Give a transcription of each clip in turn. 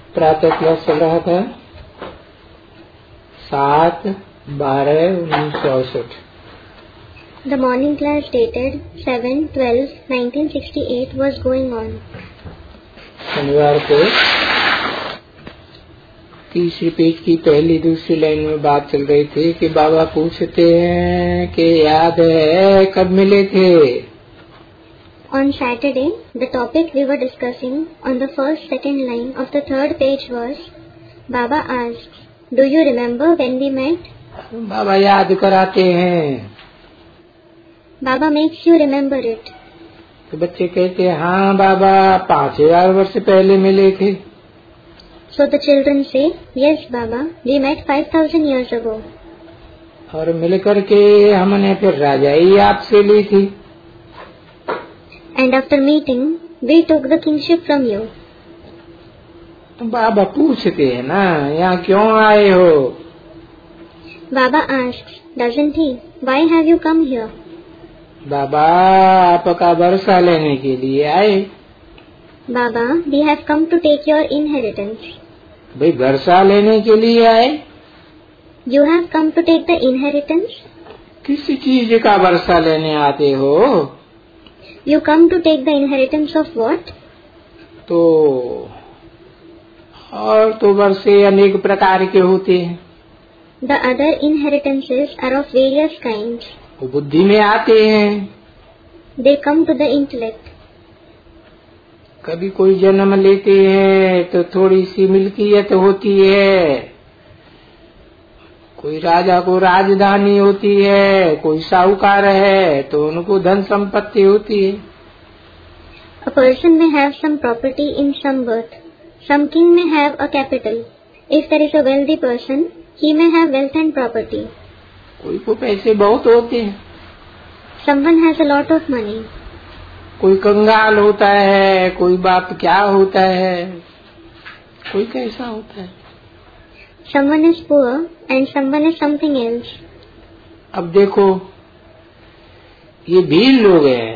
प्रातः क्लास चल रहा था 7/12/1968। The morning class dated 7/12/1968 was going on. शनिवार को तीसरी पेज की पहली दूसरी लाइन में बात चल रही थी कि बाबा पूछते हैं कि याद है कब मिले थे। On Saturday, the topic we were discussing on the second line of the third page was, Baba asks, do you remember when we met? बाबा याद कराते हैं। Baba makes you remember it. तो बच्चे कहते हैं हाँ बाबा 5000 वर्ष पहले मिले थे। So the children say, yes Baba, we met 5000 years ago. और मिल करके हमने फिर राजाई आपसे ली थी। And after meeting, we took the kingship from you. तो बाबा पूछते हैं ना यहाँ क्यों आए हो। Baba asks, doesn't he? Why have you come here? बाबा आपका वर्षा लेने के लिए आए। Baba, we have come to take your inheritance. भाई वर्षा लेने के लिए आए। You have come to take the inheritance? किसी चीज का वर्षा लेने आते हो। You come to take the inheritance of what? तो और तो वर्षे अनेक प्रकार के होते हैं। The other inheritances are of various kinds. वो बुद्धि में आते हैं। They come to the intellect. कभी कोई जन्म लेते हैं तो थोड़ी सी मिल्कियत होती है, कोई राजा को राजधानी होती है, कोई साहूकार है तो उनको धन संपत्ति होती है। A person may have some property in some birth. Some king may have a capital. If there is a wealthy person, he may have wealth and property. कोई को पैसे बहुत होते हैं। Someone has a lot of money. कोई कंगाल होता है, कोई बाप क्या होता है, कोई कैसा होता है। Someone is poor and someone is something else. अब देखो ये भील लोग हैं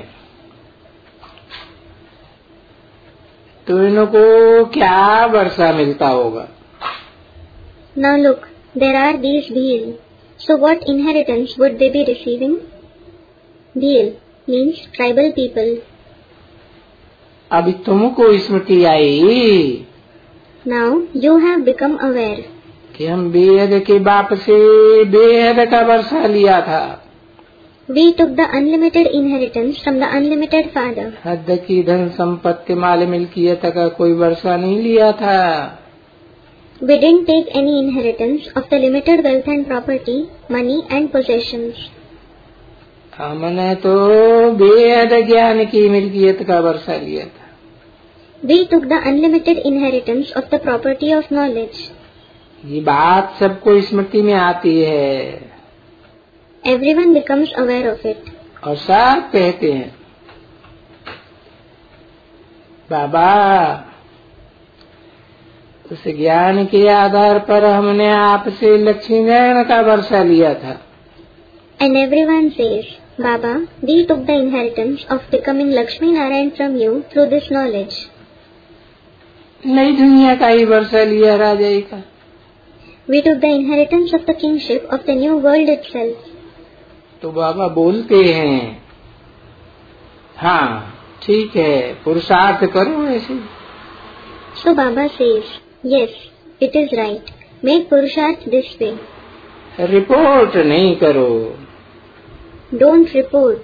तो इनको क्या वर्षा मिलता होगा। Now look, there are these Bhil. So what inheritance would they be receiving? Bhil means tribal people. अभी तुमको स्मृति आई Now you have become aware कि हम बेहद के बाप से बेहद का वर्षा लिया था। we took the unlimited inheritance from the unlimited father. हद की धन संपत्ति माल मिल्कियत का कोई वर्षा नहीं लिया था। We didn't take any inheritance of the limited wealth and property, money and possessions. हमने तो बेहद ज्ञान की मिल्कियत का वर्षा लिया था। We took the unlimited inheritance of the property of knowledge. ये बात सबको स्मृति में आती है। Everyone becomes aware of it. और सब कहते हैं बाबा उस ज्ञान के आधार पर हमने आपसे लक्ष्मी नारायण का वर्षा लिया था। And everyone says, Baba, we took the inheritance of becoming Lakshmi Narayan from you through this knowledge. नई दुनिया का ही वर्षा लिया राजाई का। We took the inheritance of the kingship of the new world itself. तो बाबा बोलते हैं हाँ ठीक है पुरुषार्थ करो ऐसे। So Baba says, yes, it is right. Make Purusharth this way. Report नहीं करो। Don't report.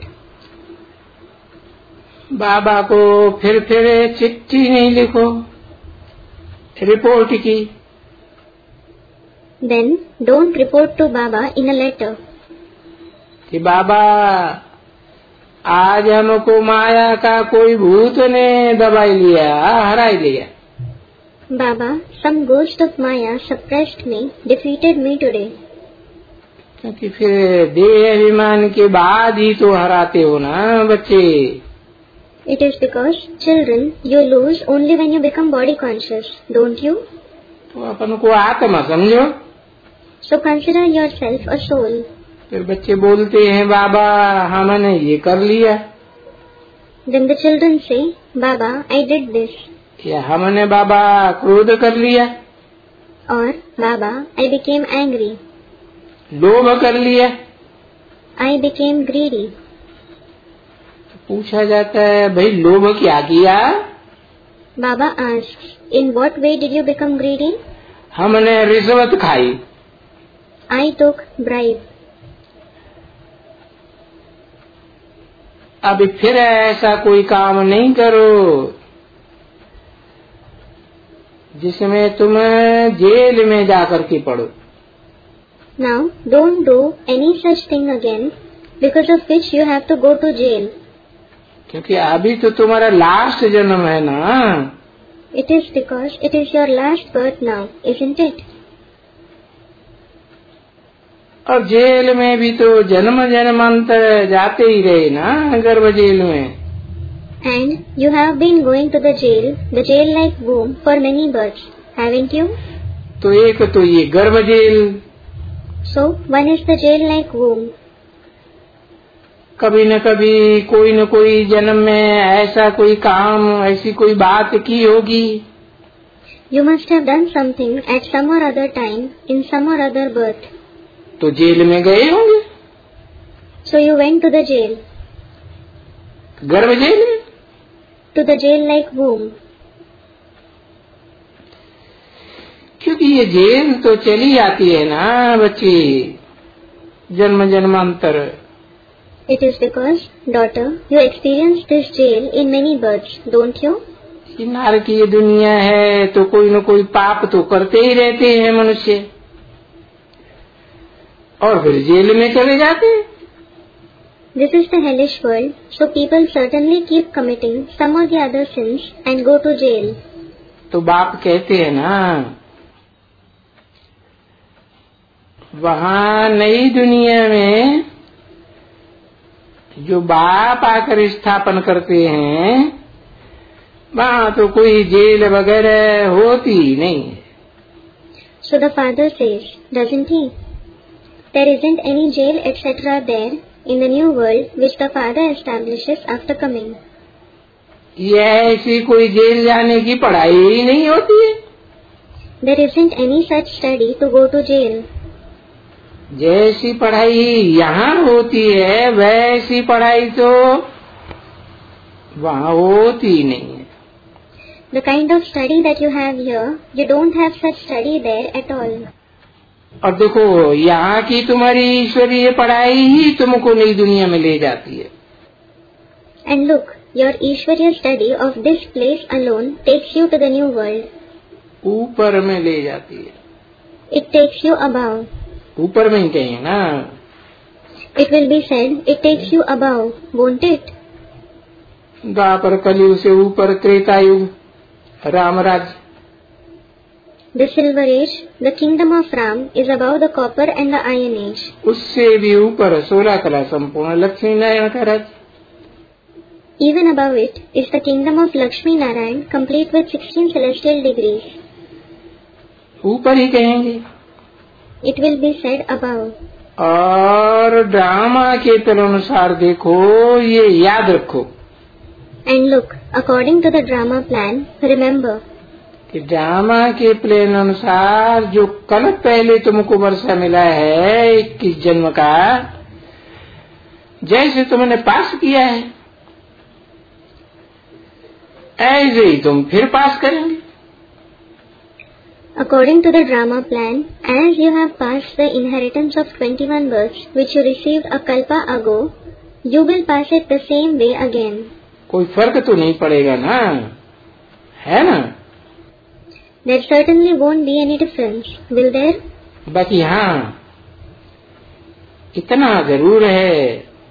बाबा को फिर चिट्ठी नहीं लिखो रिपोर्ट की। Then don't report to Baba in a letter. कि बाबा आज हमको माया का कोई भूत ने दबाई लिया हराई लिया। Baba, some ghost of Maya suppressed me, defeated me today. क्योंकि फिर देह अभिमान के बाद ही तो हराते हो ना बच्चे। It is because, children, you lose only when you become body conscious, don't you? तो अपन को आत्मा समझो। So consider yourself a soul. फिर बच्चे बोलते हैं बाबा हमने ये कर लिया। Then the children say, Baba, I did this. या हमने बाबा क्रोध कर लिया, or Baba, I became angry, लोभ कर लिया। I became greedy. पूछा जाता है भाई लोभ क्या किया? Baba asks, in what way did you become greedy? हमने रिश्वत खाई। I took bribe. अब फिर ऐसा कोई काम नहीं करो जिसमें तुम जेल में जाकर के पड़ो। Now, don't do any such thing again, because of which you have to go to jail. क्योंकि अभी तो तुम्हारा लास्ट जन्म है ना। It is because it is your last birth now, isn't it? और जेल में भी तो जन्म जन्मांतर जाते ही रहे ना, गर्भ जेल में। And you have been going to the jail-like womb for many births, haven't you? तो एक तो ये गर्भ jail, So, one is the jail-like womb. कभी न कभी कोई न कोई जन्म में ऐसा कोई काम, ऐसी कोई बात की होगी। You must have done something at some or other time, in some or other birth. तो जेल में गए होंगे। So you went to the jail, गर्भ जेल में। to the jail-like womb. क्योंकि ये जेल तो चली जाती है ना बच्ची, जन्म जन्मांतर। It is because, daughter, you experienced this jail in many births, don't you? ये नारकीय दुनिया है तो कोई न कोई पाप तो करते ही रहते हैं मनुष्य, और फिर जेल में चले जाते हैं। This is the hellish world, so people certainly keep committing some or the other sins and go to jail. तो बाप कहते हैं ना, वहाँ नई दुनिया में जो बाप आकर स्थापन करते हैं, वहाँ तो कोई जेल वगैरह होती नहीं है। So the father says, doesn't he? There isn't any jail etc. there in the new world which the father establishes after coming. ये ऐसी कोई जेल जाने की पढ़ाई ही नहीं होती है। There isn't any such study to go to jail. जैसी पढ़ाई यहाँ होती है वैसी पढ़ाई तो वहाँ होती नहीं है। The kind of study that you have here, you don't have such study there at all. और देखो यहाँ की तुम्हारी ईश्वरीय पढ़ाई ही तुमको नई दुनिया में ले जाती है। And look, your Ishwarya study of this place alone takes you to the new world. ऊपर में ले जाती है। It takes you above. ऊपर में ही कहें ना। It will be said, it takes you above, won't it? द्वापर कलयुग से ऊपर त्रेतायुग, राम राज्य। The Silver Age, the kingdom of Ram, is above the Copper and the Iron Age. उससे भी ऊपर 16 कला संपूर्ण लक्ष्मी नारायण का राज्य। Even above it is the kingdom of Lakshmi Narayan, complete with 16 celestial degrees. ऊपर ही कहेंगे। It will be said above. और ड्रामा के तदनुसार देखो, ये याद रखो। And look, according to the drama plan, remember. कि ड्रामा के प्लान अनुसार जो कल पहले तुमको वर्षा मिला है 21 जन्म का, जैसे तुमने पास किया है ऐसे ही तुम फिर पास करेंगे। According to the drama plan, as you have passed the inheritance of 21 births which you received a kalpa ago, you will pass it the same way again. कोई फर्क तो नहीं पड़ेगा ना, है ना? There certainly won't be any difference, will there? बाकी हाँ, इतना जरूर है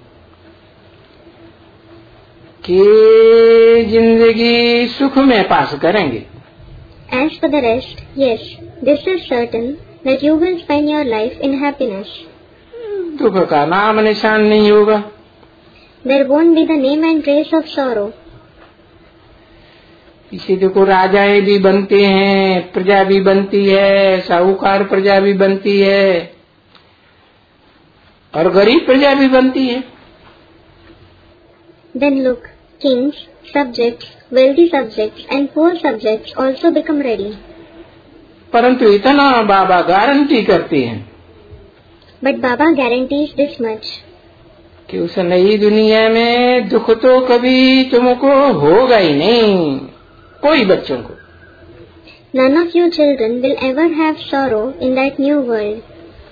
कि जिंदगी सुख में पास करेंगे। As for the rest, yes, this is certain that you will spend your life in happiness. दुख का नाम निशान नहीं होगा। There won't be the name and trace of sorrow. इसे देखो, राजाएं भी बनते हैं, प्रजा भी बनती है, साहूकार प्रजा भी बनती है और गरीब प्रजा भी बनती है। Then look, kings, subjects, wealthy subjects and poor subjects also become ready. परंतु इतना बाबा गारंटी करते हैं, But Baba guarantees this much, कि उस नई दुनिया में दुख तो कभी तुमको होगा ही नहीं, कोई बच्चों को। none of you children will ever have sorrow in that new world.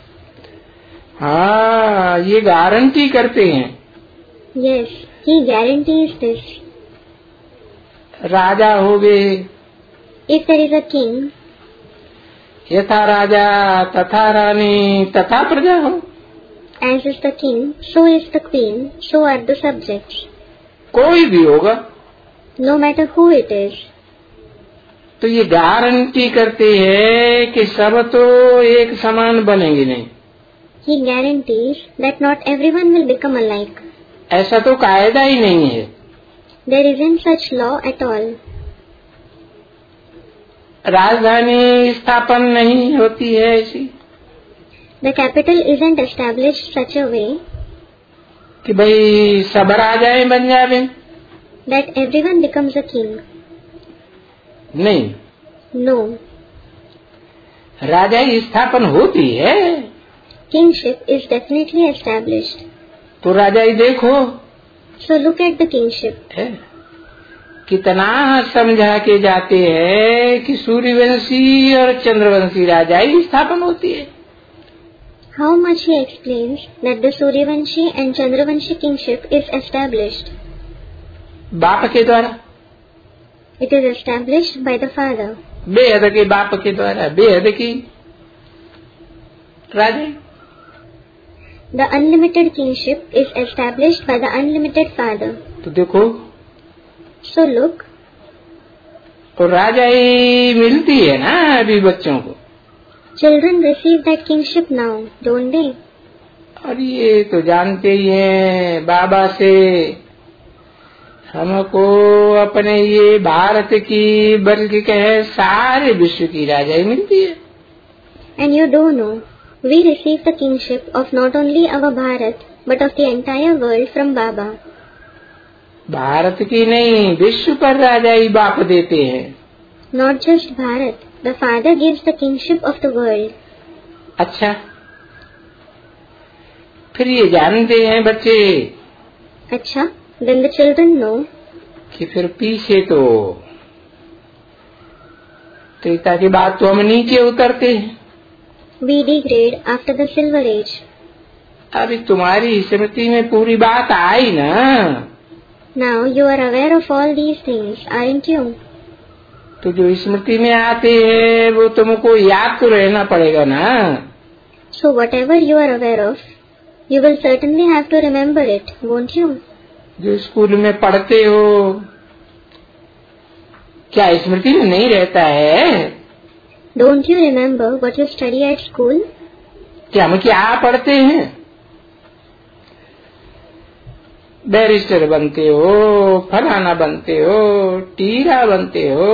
हाँ, ये गारंटी करते हैं। Yes, he guarantees this. राजा हो गए, If there is a king, यथा राजा तथा रानी तथा प्रजा हो। as is the king, so is the queen, so are the subjects. कोई भी होगा, No matter who it is. तो ये गारंटी करते हैं कि सब तो एक समान बनेंगे नहीं। He guarantees that not everyone will become alike. ऐसा तो कायदा ही नहीं है। There isn't such law at all. राजधानी स्थापन नहीं होती है ऐसी The capital isn't established such a way कि भाई सब राजाएं बन जावे। that everyone becomes a king. नहीं, No. राजाई स्थापन होती है Kingship is definitely established. तो राजाई देखो So look at the kingship. है, कितना समझा के जाते हैं कि सूर्यवंशी और चंद्रवंशी राजाई स्थापन होती है। How much he explains that the Suryavanshi and Chandravanshi kingship is established. बाप के द्वारा, It is established by the father. बेहद के बाप के द्वारा बेहद की राजाई। The unlimited kingship is established by the unlimited father. तो देखो, So look, तो राजाई मिलती है ना अभी बच्चों को। children receive that kingship now, don't they? और ये तो जानते ही हैं, बाबा से हमको अपने ये भारत की बल्कि कहे सारे विश्व की राजाई मिलती है। And you do know, we receive the kingship of not only our Bharat, but of the entire world from Baba. Bharat की नहीं, विश्व पर राजाई बाप देते हैं। Not just Bharat, the father gives the kingship of the world. अच्छा, फिर ये जानते हैं बच्चे Acha, then the children know कि फिर पीछे तो त्रेता के बाद तो हम नीचे उतरते हैं। we degrade after the silver age. अभी तुम्हारी स्मृति में पूरी बात आई ना, Now you are aware of all these things, aren't you? तो जो स्मृति में आते हैं वो तुमको याद तो रहना पड़ेगा ना। So whatever you are aware of, you will certainly have to remember it, won't you? जो स्कूल में पढ़ते हो क्या स्मृति में नहीं रहता है? Don't you remember what you study at school? कि हम क्या पढ़ते हैं? बैरिस्टर बनते हो, फलाना बनते हो, टीरा बनते हो,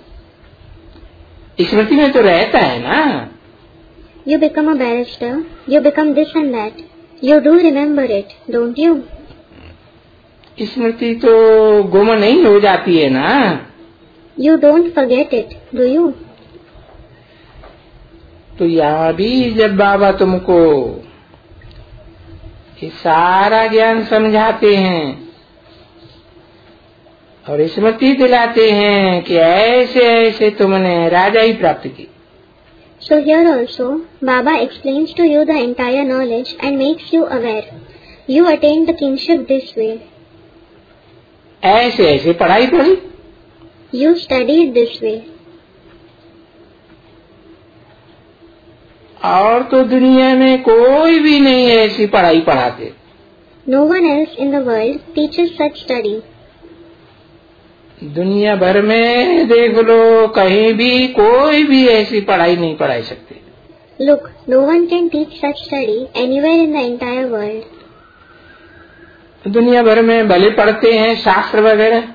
स्मृति में तो रहता है ना। You become a barrister, you become this and that. You do remember it, don't you? स्मृति तो गुम नहीं हो जाती है ना। You don't forget it, do you? तो यहाँ भी जब बाबा तुमको ये सारा ज्ञान समझाते हैं और स्मृति दिलाते हैं कि ऐसे ऐसे तुमने राजाई प्राप्त की। So here also, Baba explains to you the entire knowledge and makes you aware. You attained the kingship this way. ऐसे ऐसे पढ़ाई पढ़ी, You studied this way. और तो दुनिया में कोई भी नहीं ऐसी पढ़ाई पढ़ाते। No one else in the world teaches such study. दुनिया भर में देख लो, कहीं भी कोई भी ऐसी पढ़ाई नहीं पढ़ा सकते। Look, no one can teach such study anywhere in the entire world. दुनिया भर में भले पढ़ते हैं शास्त्र वगैरह,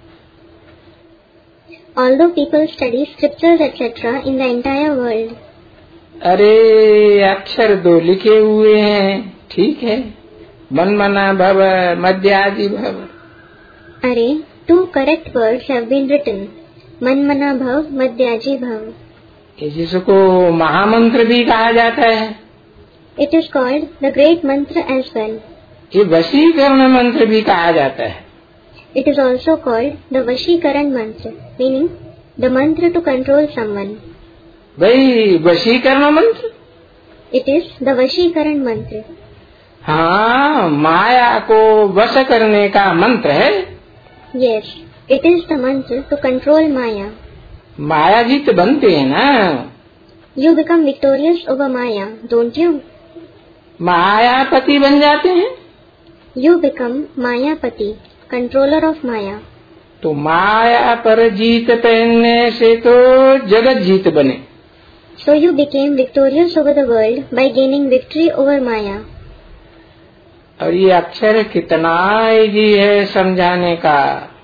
Although people study scriptures etc. in the entire world. अरे अक्षर दो लिखे हुए हैं, ठीक है, मन मना भव मध्यादि भव। अरे, two correct words have been written. मनमना भव मध्याजी भव. जिसको महामंत्र भी कहा जाता है. It is called the great mantra as well. ये वशीकरण मंत्र भी कहा जाता है. It is also called the वशीकरण मंत्र, meaning the mantra to control someone. भाई वशीकरण मंत्र. It is the वशीकरण मंत्र. हाँ, माया को वश करने का मंत्र है. Yes, it is the mantra to control Maya. मायाजीत बनते हैं ना. You become victorious over Maya, don't you? मायापति बन जाते हैं. You become Mayapati, controller of Maya. तो माया पर जीत पहनने से तो जगत जीत बने. So you became victorious over the world by gaining victory over Maya. और ये अक्षर कितना इजी है समझाने का,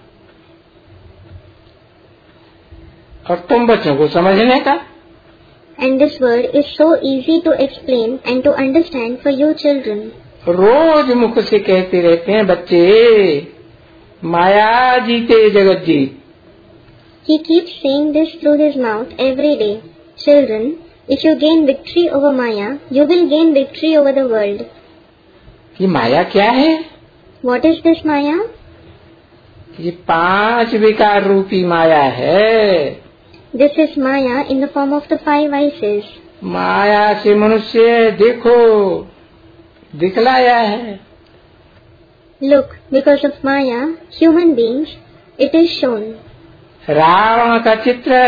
और तुम बच्चों को समझने का. And this word is so easy to explain and to understand for you children. रोज मुख से कहते रहते हैं बच्चे, माया जीते जगत जीत. He keeps saying this through his mouth every day. Children, if you gain victory over Maya, you will gain victory over the world. ये माया क्या है? What is this Maya? ये 5 विकार रूपी माया है. This is Maya in the form of the 5 vices. माया से मनुष्य देखो दिखलाया है. Look, because of Maya, human beings, it is shown. Ravan का चित्र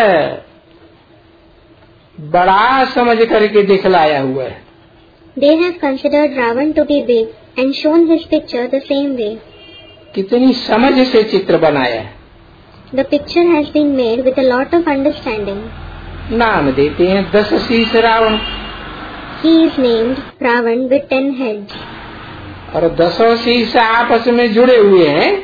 बड़ा समझ करके दिखलाया हुआ है. They have considered Ravan to be big and shown his picture the same way. कितनी समझ से चित्र बनाया है. The picture has been made with a lot of understanding. नाम देते हैं 10 शीश Ravan. He is named Ravan with 10 heads. और 10 शीश आपस में जुड़े हुए हैं,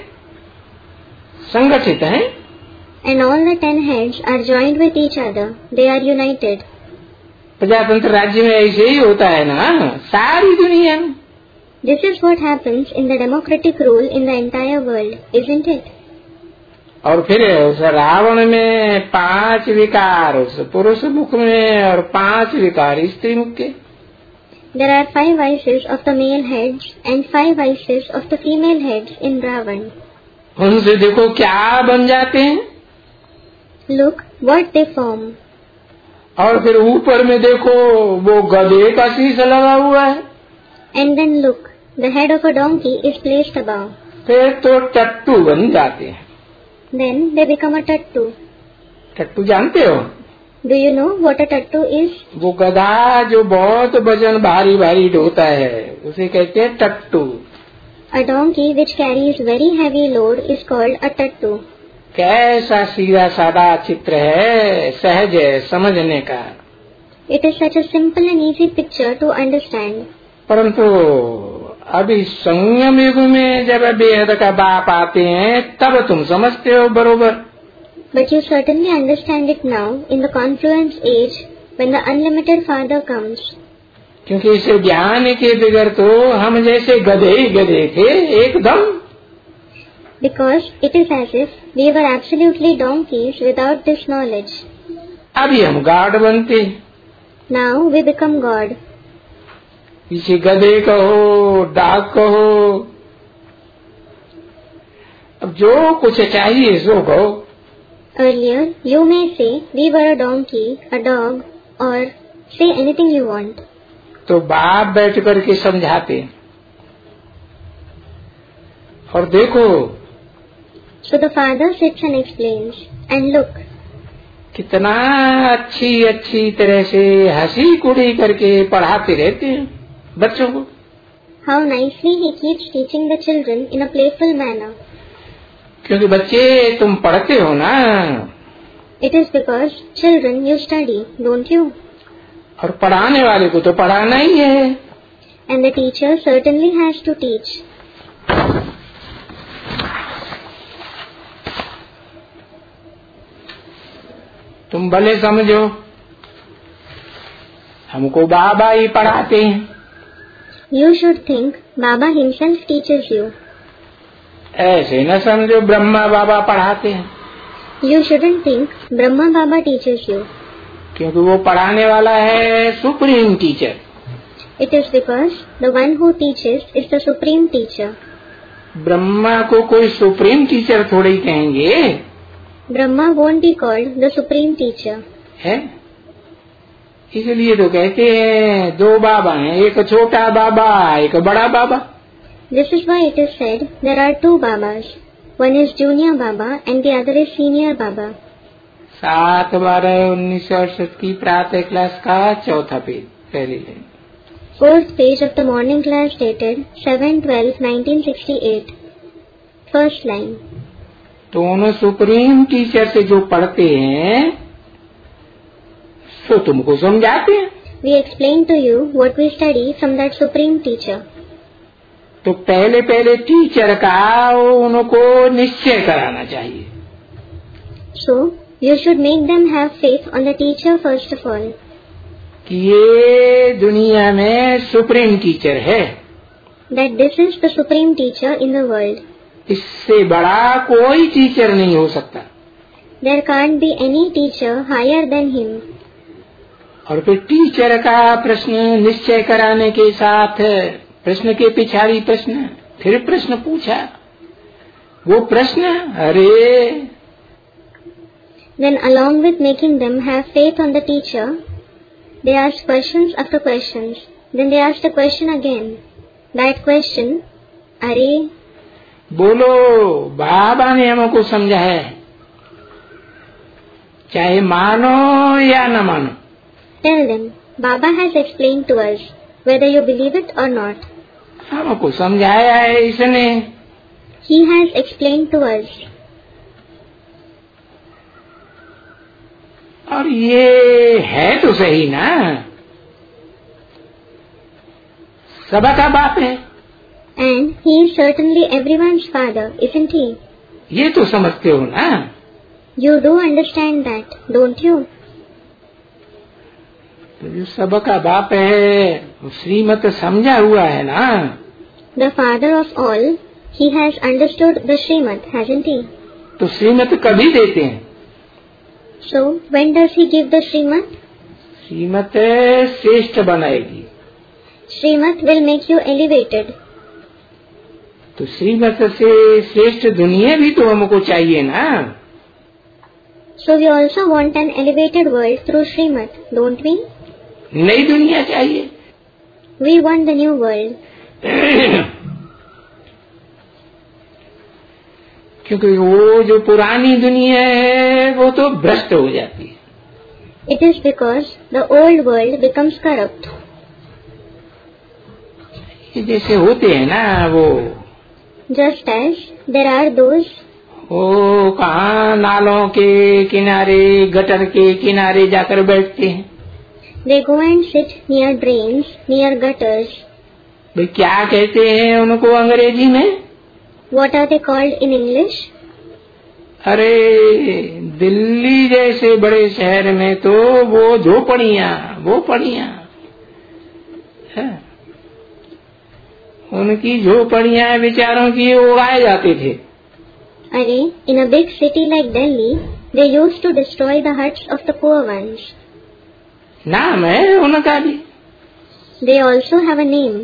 संगठित हैं. And all the 10 heads are joined with each other. They are united. प्रजातंत्र राज्य में ऐसे ही होता है ना सारी दुनिया में. This is what happens in the democratic rule in the entire world, isn't it? और फिर उस रावण में 5 विकार उस पुरुष मुख में और 5 विकार स्त्री मुख के. There are 5 vices of the male heads and 5 vices of the female heads in Ravan. उनसे देखो क्या बन जाते हैं. Look what they form. और फिर ऊपर में देखो वो गधे का शीश लगा हुआ है. And then look, the head of a donkey is placed above. फिर तो टट्टू बन जाते हैं. Then they become a tattu. टट्टू जानते हो? Do you know what a tattu is? वो गधा जो बहुत वजन भारी भारी ढोता है उसे कहते हैं टट्टू. A donkey which carries very heavy load is called a tattu. कैसा सीधा सादा चित्र है, सहज है समझने का. It is such a simple and easy picture to understand. परंतु अभी संयम युग में जब बेहद का बाप आते हैं तब तुम समझते हो बरोबर. But you certainly understand it now in the confluence age when the unlimited Father comes. क्योंकि इस ज्ञान के बगैर तो हम जैसे गधे ही गधे थे एकदम. Because it is as if we were absolutely donkeys without this knowledge. अभी हम गॉड बनते. Now we become God. पीछे गधे कहो डाक कहो, अब जो कुछ चाहिए सो कहो. Earlier you may say we were a donkey, a dog, or say anything you want. तो बाप बैठ करके समझाते और देखो. So the Father sits and explains, and look. कितना अच्छी अच्छी तरह से हंसी कुड़ी करके पढ़ाते रहते हैं बच्चों को. How nicely he keeps teaching the children in a playful manner. क्योंकि बच्चे तुम पढ़ते हो ना. It is because children you study, don't you? और पढ़ाने वाले को तो पढ़ाना ही है. And the teacher certainly has to teach. तुम भले समझो हमको बाबा ही पढ़ाते हैं. You should think Baba himself teaches you. ऐसे न समझो ब्रह्मा बाबा पढ़ाते हैं। You shouldn't think Brahma Baba teaches you. क्योंकि वो पढ़ाने वाला है supreme teacher. It is because the one who teaches is the supreme teacher. Brahma को कोई सुप्रीम टीचर थोड़ी कहेंगे। Brahma won't be called the supreme teacher. है, इसलिए तो कहते हैं दो बाबा हैं, एक छोटा बाबा एक बड़ा बाबा। This is why it is said there are two Babas. One is Junior Baba and the other is Senior Baba. 7/12/1968 की प्रातः क्लास का चौथा पेज, पहली line. Fourth page of the morning class dated 7/12/1968. First line. दोनों supreme teacher से जो पढ़ते हैं सो तुमको समझाते हैं। We explain to you what we study from that supreme teacher. तो पहले पहले टीचर का उनको निश्चय कराना चाहिए। So you should make them have faith on the teacher first of all. कि ये दुनिया में सुप्रीम टीचर है। That this is the supreme teacher in the world. इससे बड़ा कोई टीचर नहीं हो सकता। There can't be any teacher higher than him. और फिर टीचर का प्रश्न निश्चय कराने के साथ प्रश्न के पिछाड़ी प्रश्न, फिर प्रश्न पूछा, वो प्रश्न अरे। Then along with making them have faith on the teacher, they asked questions after questions. Then they asked a question again. That question, अरे। बोलो बाबा ने हमको समझा है, चाहे मानो या न मानो। Tell them, Baba has explained to us, whether you believe it or not. हमको समझाया है इसने। He has explained to us. और ये है तो सही ना, सबका बाप है। And he is certainly everyone's father, isn't he? ये तो समझते हो ना। You do understand that, don't you? तो जो सबका बाप है वो श्रीमत समझा हुआ है ना। The father of all, he has understood the Srimad, hasn't he? तो श्रीमत कभी देते हैं? So when does he give the Srimad? श्रीमत श्रेष्ठ बनाएगी। Srimad will make you elevated. तो श्रीमत से श्रेष्ठ दुनिया भी तो हमको चाहिए ना। So we also want an elevated world through Srimad, don't we? नई दुनिया चाहिए। We want the new world. क्योंकि वो जो पुरानी दुनिया है वो तो भ्रष्ट हो जाती है। It is because the old world becomes corrupt. जैसे होते हैं ना वो, Just as there are those वो कहाँ नालों के किनारे गटर के किनारे जाकर बैठते हैं। they go and sit near drains, near gutters. भाई क्या कहते हैं उनको अंग्रेजी में? What are they called in English? अरे दिल्ली जैसे बड़े शहर में तो वो झोपड़ियाँ है। उनकी झोपड़ियाँ बेचारों की उड़ाए जाते थे। अरे in a big city like Delhi, they used to destroy the huts of the poor ones. नाम है उनका भी। They also have a name.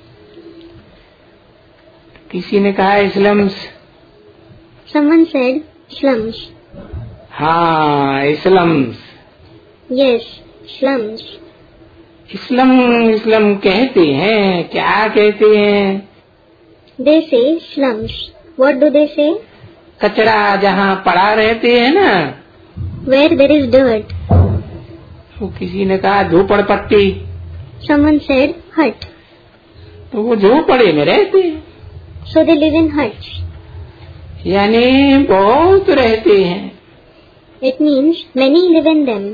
किसी ने कहा स्लम्स। Someone said slums. हाँ स्लम्स। Yes, slums. इस्लम कहते हैं, क्या कहते हैं? They say slums. What do they say? कचरा जहाँ पड़ा रहते हैं ना, Where there is dirt. वो किसी ने कहा झोपड़पट्टी। Someone said hut. तो वो झोपड़े में रहते हैं। So they live in huts. यानी बहुत रहते हैं। It means many live in them.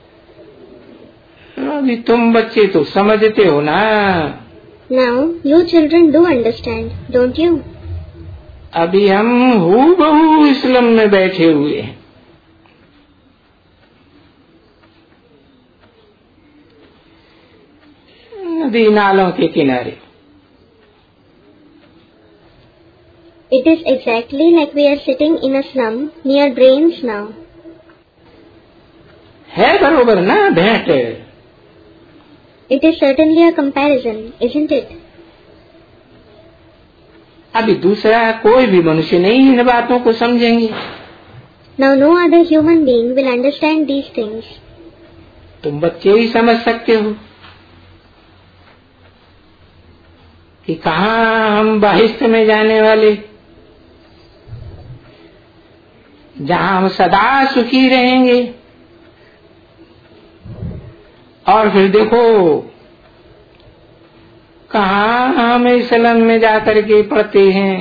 अभी तुम बच्चे तो समझते हो ना। Now you children do understand, don't you? अभी हम हूबहू इस्लाम में बैठे हुए हैं। नदी नालों के किनारे। It is exactly like we are sitting in a slum near drains now. है बरोबर ना भेंट? It is certainly a comparison, isn't it? अभी दूसरा कोई भी मनुष्य नहीं इन बातों को समझेंगे। Now no other human being will understand these things. तुम बच्चे ही समझ सकते हो कि कहाँ हम बहिष्ठ में जाने वाले, जहाँ हम सदा सुखी रहेंगे। और फिर देखो कहाँ हम इस्लाम में जाकर के पढ़ते हैं।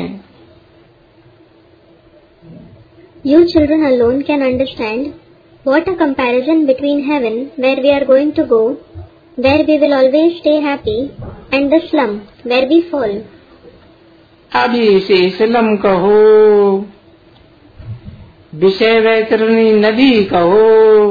You children alone can understand what a comparison between heaven, where we are going to go, where we will always stay happy, and the slum, where we fall. अभी इसे इस्लाम कहो, विषय वैतरणी नदी कहो,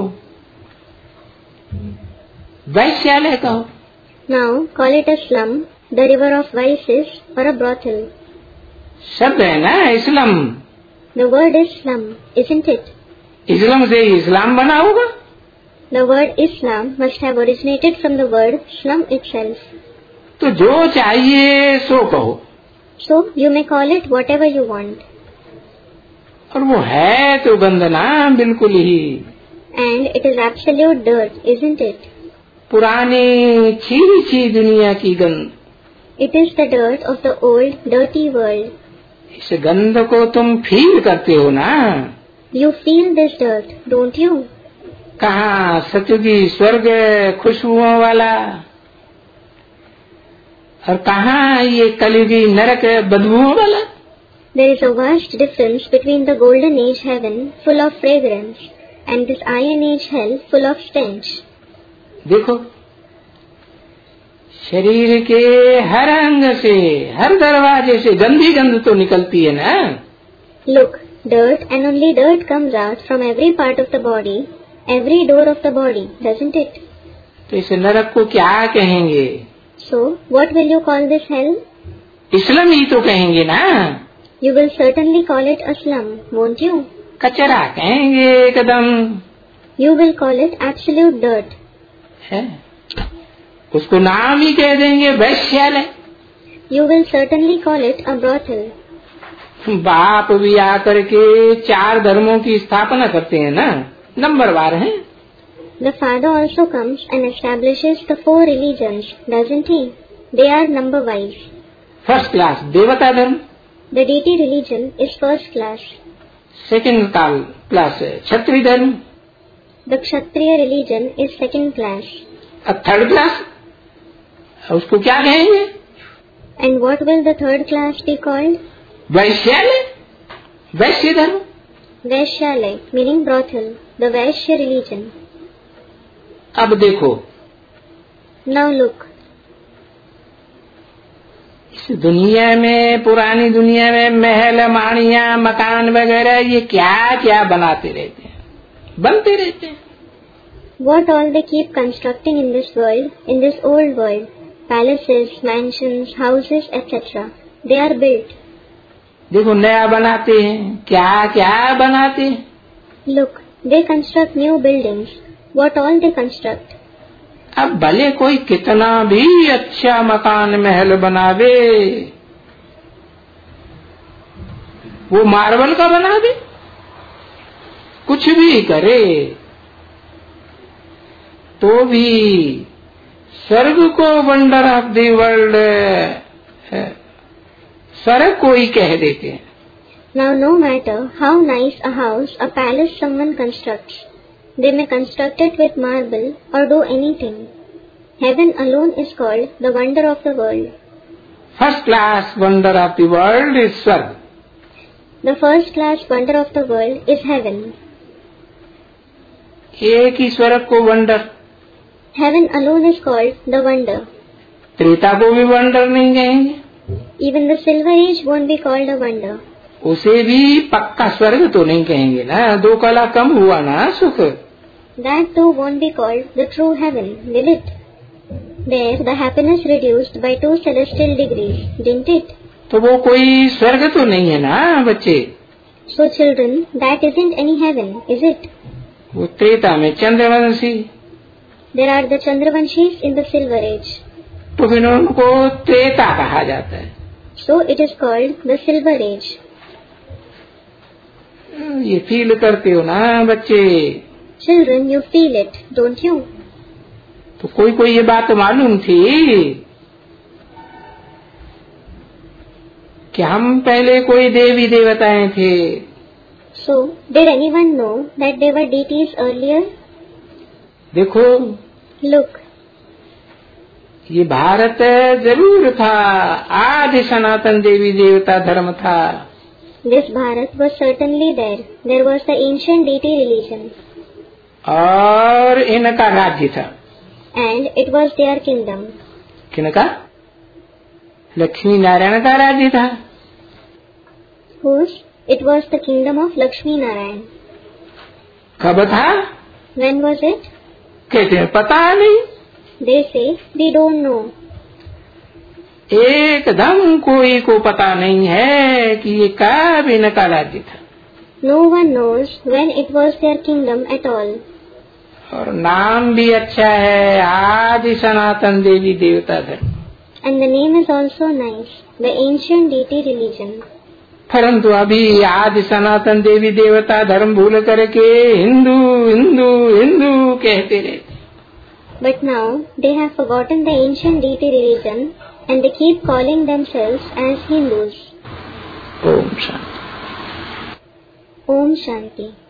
वैश्यालय कहो। Now call it a slum, the river of vices, or a brothel. शब्द है ना इस्लाम। The word is slum, isn't it? इस्लाम से इस्लाम बना होगा। The word Islam must have originated from the word slum itself. तो जो चाहिए सो कहो। So you may call it whatever you want. और वो है तो गंदना बिल्कुल ही। And it is absolute dirt, isn't it? पुरानी छी दुनिया की गंध। It is the dirt of the old, dirty world. इस गंध को तुम फील करते हो ना? You feel this dirt, don't you? कहाँ सतयुगी स्वर्ग खुशबुओं वाला, और कहाँ ये कलयुगी नरक बदबुओं वाला। There is a vast difference between the golden age heaven, full of fragrance, and this iron age hell, full of stench. देखो शरीर के हर अंग से, हर दरवाजे से गंदी गंध तो निकलती है ना। Look, dirt and only dirt comes out from every part of the body, every door of the body, doesn't it? तो इस नरक को क्या कहेंगे? So, what will you call this hell? इस्लाम ही तो कहेंगे ना। You will certainly call it a slum, won't you? कचरा कहेंगे एकदम। You will call it absolute dirt. है उसको नाम ही कह देंगे वैश्यालय। You will certainly call it a brothel. बाप भी आकर के 4 धर्मों की स्थापना करते हैं ना, नंबरवार हैं। The father also comes and establishes the 4 religions, doesn't he? They are number wise. First class देवता धर्म, The deity religion is first class. Second class क्षत्रिय धर्म, The Kshatriya religion is second class. अब थर्ड क्लास उसको क्या कहेंगे? And what will the third class be called? वैश्यालय, वैश्य धर्म। Vaishyalaya, meaning brothel, the Vaishya religion. अब देखो Now look, इस दुनिया में, पुरानी दुनिया में महल माड़ियां मकान वगैरह ये क्या क्या बनाते रहते हैं, बनते रहते हैं। what all they keep constructing in this world, in this old world, palaces, mansions, houses, etc. They are built. देखो नया बनाते हैं, क्या क्या बनाते हैं। Look, they construct new buildings. What all they construct? अब भले कोई कितना भी अच्छा मकान महल बनावे, वो मार्बल का बना दे, कुछ भी करे, तो भी स्वर्ग को वंडर ऑफ द वर्ल्ड स्वर्ग को ही कह देते हैं। Now no matter how nice a house, a palace someone constructs, they may construct it with marble or do anything. Heaven alone is called the wonder of the world. First class wonder of the world is स्वर्ग। The first class wonder of the world is heaven. एक ही स्वर्ग को wonder, Heaven alone is called the wonder. Treta को भी wonder नहीं कहेंगे, Even the silver age won't be called a wonder. उसे भी पक्का स्वर्ग तो नहीं कहेंगे ना, 2 कला कम हुआ ना सुख। That too won't be called the true heaven, will it? There the happiness reduced by 2 celestial degrees, didn't it? तो वो कोई स्वर्ग तो नहीं है ना बच्चे। So children, that isn't any heaven, is it? वो त्रेता में Chandravanshi, There are the Chandravanshis in the Silver Age. तो फिर उनको त्रेता कहा जाता है। So it is called the Silver Age. ये फील करते हो ना बच्चे। Children, you feel it, don't you? तो कोई कोई ये बात मालूम थी कि हम पहले कोई देवी देवताएं थे। So, did anyone know that they were deities earlier? देखो, Look, ये भारत जरूर था, आदि सनातन देवी देवता धर्म था। this Bharat was certainly there. There was the ancient deity religion. और इनका राज्य था। And it was their kingdom. किनका? लक्ष्मी नारायण का राज्य था। Whose? It was the kingdom of Lakshmi Narayan. कब था? When was it? कहते हैं पता नहीं। They say, we don't know. एकदम कोई को पता नहीं है कि ये कब इनका राज्य था। No one knows when it was their kingdom at all. और नाम भी अच्छा है, आदि सनातन देवी देवता धर्म। And the name is also nice, the ancient deity religion. परंतु अभी आदि सनातन देवी देवता धर्म भूल करके हिंदू हिंदू हिंदू कहते रहते। But now they have forgotten the ancient deity religion and they keep calling themselves as Hindus. Om Shanti. Om Shanti.